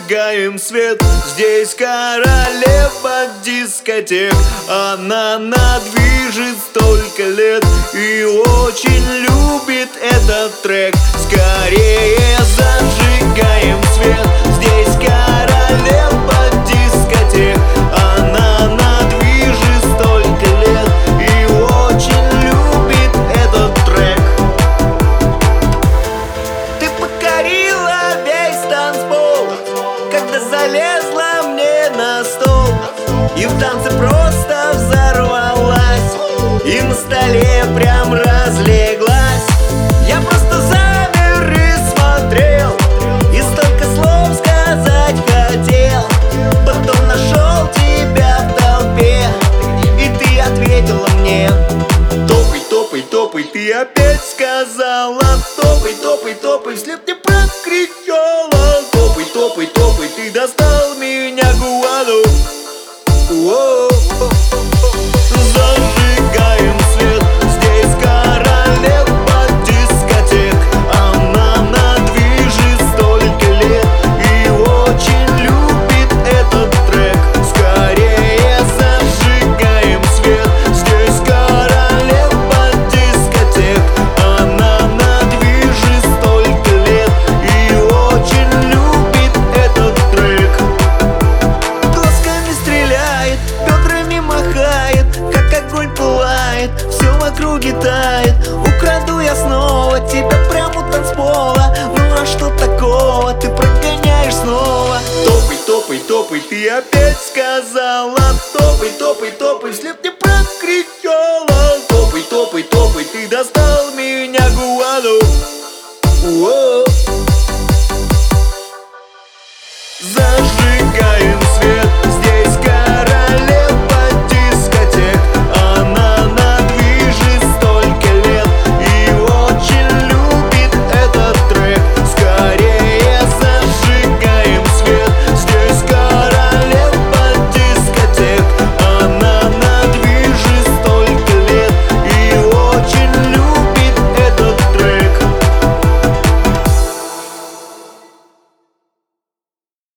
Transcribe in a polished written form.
зажигаем свет. Здесь королева дискотек, она движет столько лет и очень любит этот трек. Скорее зажигаем свет. Здесь королева дискотек, она движет столько лет и очень любит этот трек. Ты покорила весь танцпол, когда залезла мне на стол и в танце просто взорвалась, и на столе прям разлеглась. Я просто замер и смотрел, и столько слов сказать хотел. Потом нашел тебя в толпе, и ты ответила мне: топай, топай, топай. Ты опять сказала: топай, топай, топай. Вслед мне прокричала: топай, топай, топай. Ты достал меня гуану. Зажигаем свет. Здесь королева дискотек, она движет столько лет и очень любит этот трек. Скорее зажигаем свет. Здесь королева дискотек, она движет столько лет и очень любит этот трек. Глазками стреляет, бедрами махает, как огонь пылает, все в округе тает. Украду я снова тебя прямо у танцпола. Ну а что такого, ты прогоняешь снова. Топай, топай, топай. Ты опять сказала: топай, топай, топай. Вслед мне прокричала: топай, топай, топай. Ты достал меня гуану.